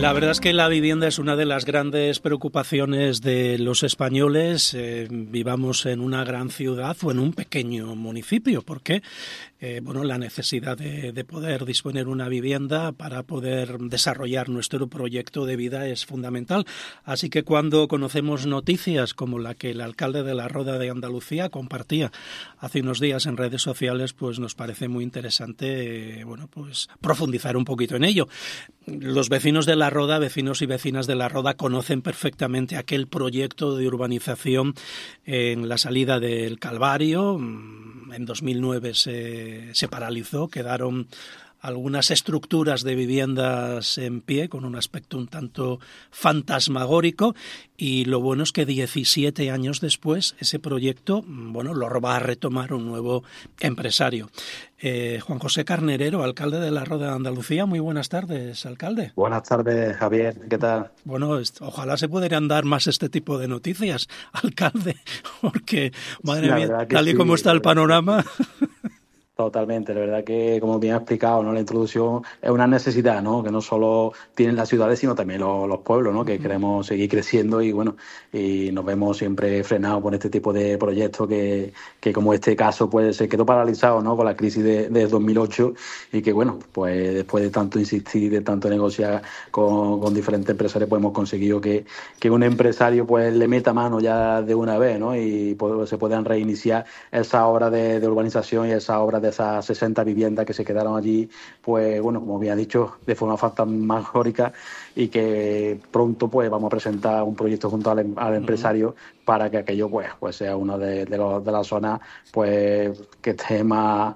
La verdad es que la vivienda es una de las grandes preocupaciones de los españoles, vivamos en una gran ciudad o en un pequeño municipio, porque la necesidad de poder disponer una vivienda para poder desarrollar nuestro proyecto de vida es fundamental. Así que cuando conocemos noticias como la que el alcalde de la Roda de Andalucía compartía hace unos días en redes sociales, pues nos parece muy interesante profundizar un poquito en ello. Los vecinos de la Roda, vecinos y vecinas de la Roda, conocen perfectamente aquel proyecto de urbanización en la salida del Calvario. En 2009 se paralizó, quedaron algunas estructuras de viviendas en pie con un aspecto un tanto fantasmagórico, y lo bueno es que 17 años después ese proyecto lo va a retomar un nuevo empresario. Juan José Carnerero, alcalde de la Roda de Andalucía, muy buenas tardes, alcalde. Buenas tardes, Javier, ¿qué tal? Bueno, ojalá se pudieran dar más este tipo de noticias, alcalde, porque, madre mía, tal y como está el panorama... Totalmente, la verdad que, como bien ha explicado, ¿no?, la introducción es una necesidad, ¿no?, que no solo tienen las ciudades, sino también los pueblos, ¿no?, que queremos seguir creciendo y nos vemos siempre frenados por este tipo de proyectos que como este caso, pues se quedó paralizado, ¿no?, con la crisis de 2008, y que, pues después de tanto insistir, de tanto negociar con diferentes empresarios, pues hemos conseguido que un empresario pues le meta mano ya de una vez, ¿no?, y se puedan reiniciar esa obra de urbanización y esa obra de esas 60 viviendas que se quedaron allí, pues como bien ha dicho, de forma fantasmagórica, y que pronto pues vamos a presentar un proyecto junto al empresario para que aquello pues sea una de las zonas pues que esté más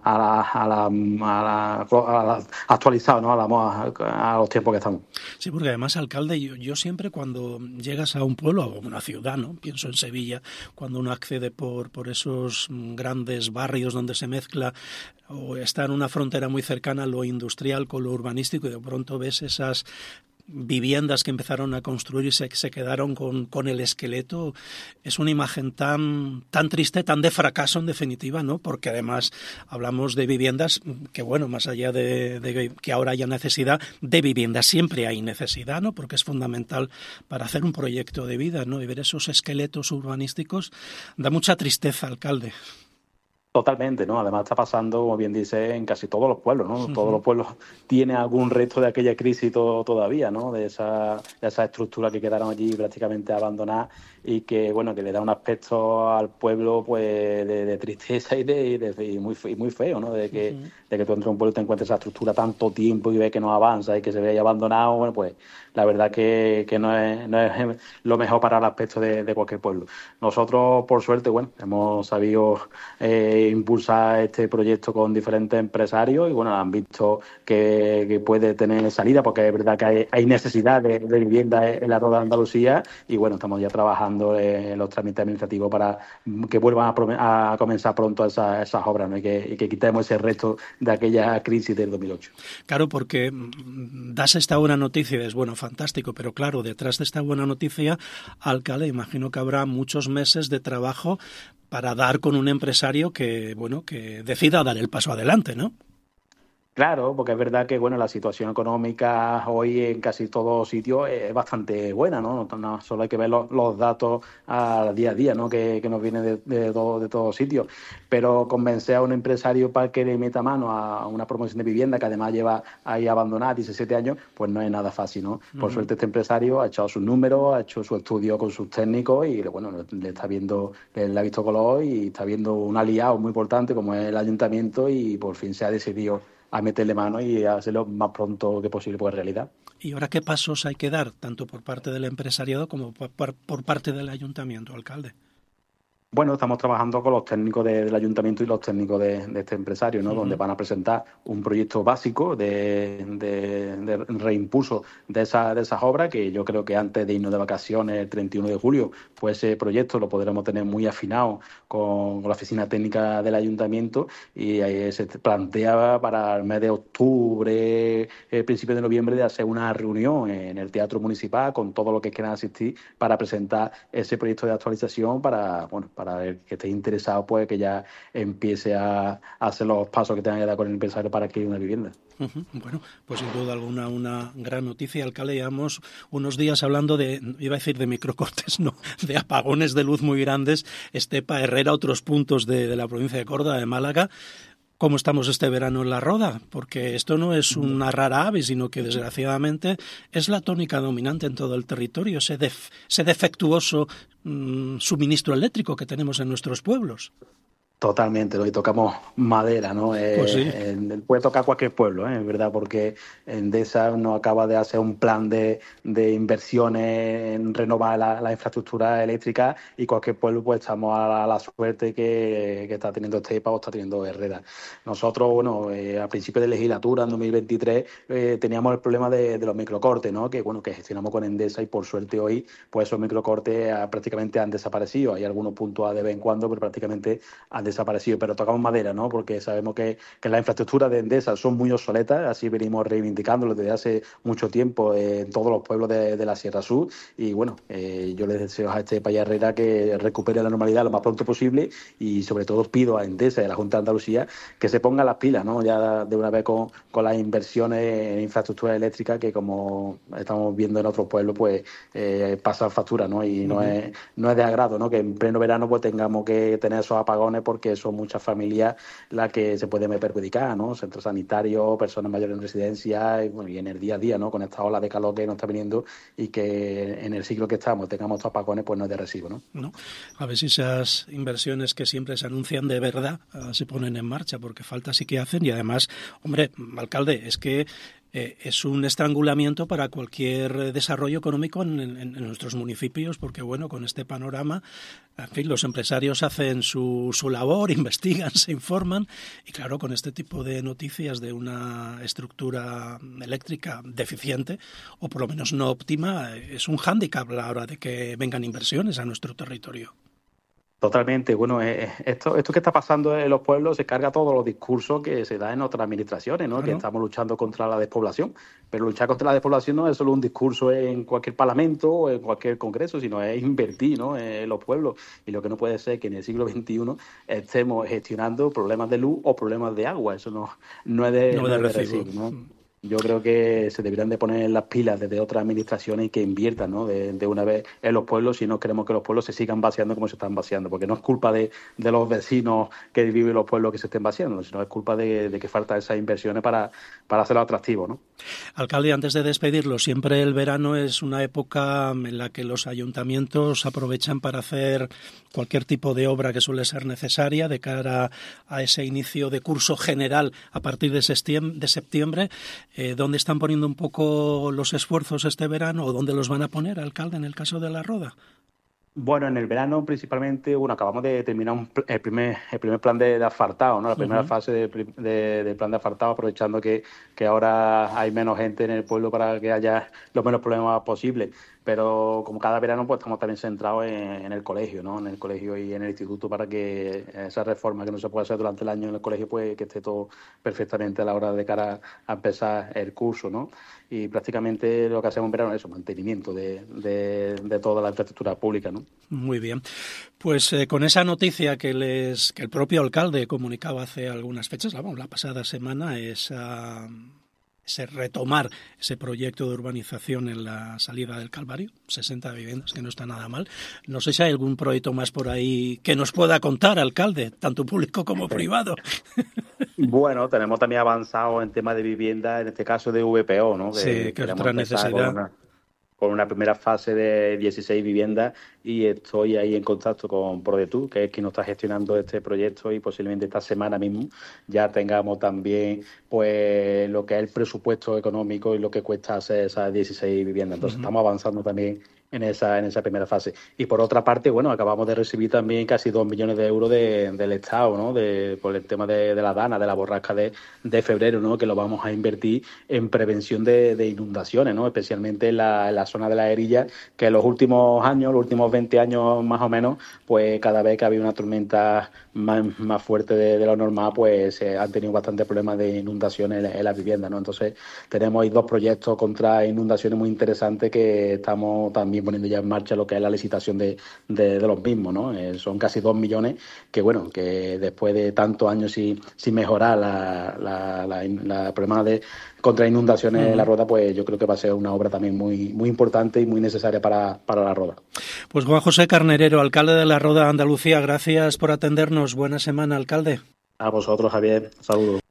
actualizado, ¿no?, a los tiempos que estamos. Sí, porque además, alcalde, yo siempre cuando llegas a un pueblo o una ciudad, ¿no?, pienso en Sevilla, cuando uno accede por esos grandes barrios donde se mezcla o está en una frontera muy cercana a lo industrial con lo urbanístico, y de pronto ves esas viviendas que empezaron a construir y se quedaron con el esqueleto. Es una imagen tan triste, tan de fracaso en definitiva, ¿no? Porque además hablamos de viviendas que, más allá de que ahora haya necesidad de viviendas, siempre hay necesidad, ¿no? Porque es fundamental para hacer un proyecto de vida, ¿no? Y ver esos esqueletos urbanísticos da mucha tristeza, alcalde. Totalmente, ¿no? Además está pasando, como bien dice, en casi todos los pueblos, ¿no? Todos los pueblos tienen algún resto de aquella crisis todavía, ¿no? De esa estructura que quedaron allí prácticamente abandonadas, y que, que le da un aspecto al pueblo pues de tristeza y muy feo, ¿no? De que tú entres a un pueblo y te encuentres esa estructura tanto tiempo y ves que no avanza y que se ve ahí abandonado, pues la verdad que no es lo mejor para el aspecto de cualquier pueblo. Nosotros, por suerte, hemos sabido impulsar este proyecto con diferentes empresarios y han visto que puede tener salida, porque es verdad que hay necesidad de vivienda en la Roda de Andalucía, y estamos ya trabajando en los trámites administrativos para que vuelvan a comenzar pronto esas obras, ¿no?, y que quitemos ese resto de aquella crisis del 2008. Claro, porque das esta buena noticia y es fantástico, pero claro, detrás de esta buena noticia, alcalde, imagino que habrá muchos meses de trabajo para dar con un empresario que decida dar el paso adelante, ¿no? Claro, porque es verdad que la situación económica hoy en casi todos sitios es bastante buena, ¿no? No solo hay que ver los datos al día a día, ¿no?, que nos vienen de todos sitios, pero convencer a un empresario para que le meta mano a una promoción de vivienda que además lleva ahí abandonada 17 años, pues no es nada fácil, ¿no? Por suerte este empresario ha echado sus números, ha hecho su estudio con sus técnicos y le ha visto color y está viendo un aliado muy importante como es el ayuntamiento, y por fin se ha decidido a meterle mano y a hacerlo más pronto que posible por realidad. ¿Y ahora qué pasos hay que dar, tanto por parte del empresariado como por parte del ayuntamiento, alcalde? Estamos trabajando con los técnicos del ayuntamiento y los técnicos de este empresario, ¿no?, donde van a presentar un proyecto básico de reimpulso de esas obras, que yo creo que antes de irnos de vacaciones, el 31 de julio, pues ese proyecto lo podremos tener muy afinado con la oficina técnica del ayuntamiento, y ahí se planteaba para el mes de octubre, principio de noviembre, de hacer una reunión en el Teatro Municipal con todos los que quieran asistir para presentar ese proyecto de actualización para para el que esté interesado, pues que ya empiece a hacer los pasos que tenga que dar con el empresario para adquirir una vivienda. Bueno, pues sin duda alguna una gran noticia, alcalde. Llevamos unos días hablando iba a decir de microcortes, no, de apagones de luz muy grandes, Estepa, Herrera, otros puntos de la provincia de Córdoba, de Málaga. ¿Cómo estamos este verano en La Roda? Porque esto no es una rara ave, sino que desgraciadamente es la tónica dominante en todo el territorio, ese defectuoso suministro eléctrico que tenemos en nuestros pueblos. Totalmente, ¿no? Y tocamos madera, ¿no? Pues sí. Puede tocar cualquier pueblo, es verdad, porque Endesa nos acaba de hacer un plan de inversiones en renovar la infraestructura eléctrica, y cualquier pueblo pues estamos a la suerte que está teniendo Estepa o está teniendo Herrera. Nosotros, bueno, a principios de legislatura, en 2023, teníamos el problema de los microcortes, ¿no? Que gestionamos con Endesa, y por suerte hoy pues esos microcortes prácticamente han desaparecido. Hay algunos puntos de vez en cuando, pero prácticamente han desaparecido, pero tocamos madera, ¿no? Porque sabemos que las infraestructuras de Endesa son muy obsoletas, así venimos reivindicándolo desde hace mucho tiempo en todos los pueblos de la Sierra Sur, y bueno, yo les deseo a Estepa y Herrera que recupere la normalidad lo más pronto posible, y sobre todo pido a Endesa y a la Junta de Andalucía que se pongan las pilas, ¿no? Ya de una vez con las inversiones en infraestructura eléctrica, que como estamos viendo en otros pueblos, pues pasan factura, ¿no? Y no es de agrado, ¿no? Que en pleno verano pues tengamos que tener esos apagones, porque son muchas familias las que se pueden perjudicar, ¿no? Centros sanitarios, personas mayores en residencia, y en el día a día, ¿no? Con esta ola de calor que nos está viniendo, y que en el ciclo que estamos tengamos estos apagones, pues no es de recibo, ¿no? No. A ver si esas inversiones que siempre se anuncian de verdad se ponen en marcha, porque falta sí que hacen. Y además, hombre, alcalde, es que es un estrangulamiento para cualquier desarrollo económico en nuestros municipios, porque bueno, con este panorama, en fin, los empresarios hacen su labor, investigan, se informan, y claro, con este tipo de noticias de una estructura eléctrica deficiente, o por lo menos no óptima, es un hándicap a la hora de que vengan inversiones a nuestro territorio. Totalmente. Bueno, esto que está pasando en los pueblos se carga todos los discursos que se dan en otras administraciones, ¿no? Claro. Que estamos luchando contra la despoblación. Pero luchar contra la despoblación no es solo un discurso en cualquier parlamento o en cualquier congreso, sino es invertir, ¿no? En los pueblos. Y lo que no puede ser que en el siglo XXI estemos gestionando problemas de luz o problemas de agua. Eso no es de recibo, ¿no? Yo creo que se deberían de poner las pilas desde otras administraciones y que inviertan, ¿no? de una vez en los pueblos, si no queremos que los pueblos se sigan vaciando como se están vaciando, porque no es culpa de los vecinos que viven en los pueblos que se estén vaciando, sino es culpa de que faltan esas inversiones para hacerlo atractivo, ¿no? Alcalde, antes de despedirlo, siempre el verano es una época en la que los ayuntamientos aprovechan para hacer cualquier tipo de obra que suele ser necesaria de cara a ese inicio de curso general a partir de septiembre. ¿Dónde están poniendo un poco los esfuerzos este verano, o dónde los van a poner, alcalde, en el caso de La Roda? Bueno, en el verano principalmente, acabamos de terminar el primer plan de asfaltado, ¿no? La primera fase del plan de asfaltado, aprovechando que ahora hay menos gente en el pueblo para que haya los menos problemas posibles. Pero como cada verano, pues estamos también centrados en el colegio, ¿no? En el colegio y en el instituto, para que esa reforma que no se puede hacer durante el año en el colegio, pues que esté todo perfectamente a la hora de cara a empezar el curso, ¿no? Y prácticamente lo que hacemos en verano es eso, mantenimiento de toda la infraestructura pública, ¿no? Muy bien. Pues con esa noticia que el propio alcalde comunicaba hace algunas fechas, la pasada semana, ese retomar ese proyecto de urbanización en la salida del Calvario, 60 viviendas, que no está nada mal. No sé si hay algún proyecto más por ahí que nos pueda contar, alcalde, tanto público como privado. Bueno, tenemos también avanzado en tema de vivienda, en este caso de VPO, ¿no? Sí, que es otra necesidad. Con una primera fase de 16 viviendas, y estoy ahí en contacto con ProDetour, que es quien nos está gestionando este proyecto, y posiblemente esta semana mismo ya tengamos también pues lo que es el presupuesto económico y lo que cuesta hacer esas 16 viviendas. Entonces estamos avanzando también en esa primera fase. Y por otra parte, bueno, acabamos de recibir también casi 2 millones de euros del Estado, ¿no? Por el tema de la DANA, de la borrasca de febrero, ¿no? Que lo vamos a invertir en prevención de inundaciones, ¿no? Especialmente en la zona de la Erilla, que en los últimos años, los últimos 20 años más o menos, pues cada vez que había una tormenta más fuerte de lo normal, pues han tenido bastantes problemas de inundaciones en las viviendas, ¿no? Entonces tenemos ahí 2 proyectos contra inundaciones muy interesantes que estamos también poniendo ya en marcha lo que es la licitación de los mismos, ¿no? Son casi 2 millones que, bueno, que después de tantos años sin mejorar la problema de contra inundaciones de la Roda, pues yo creo que va a ser una obra también muy, muy importante y muy necesaria para la Roda. Pues Juan José Carnerero, alcalde de la Roda de Andalucía, gracias por atendernos. Buena semana, alcalde. A vosotros, Javier. Saludos.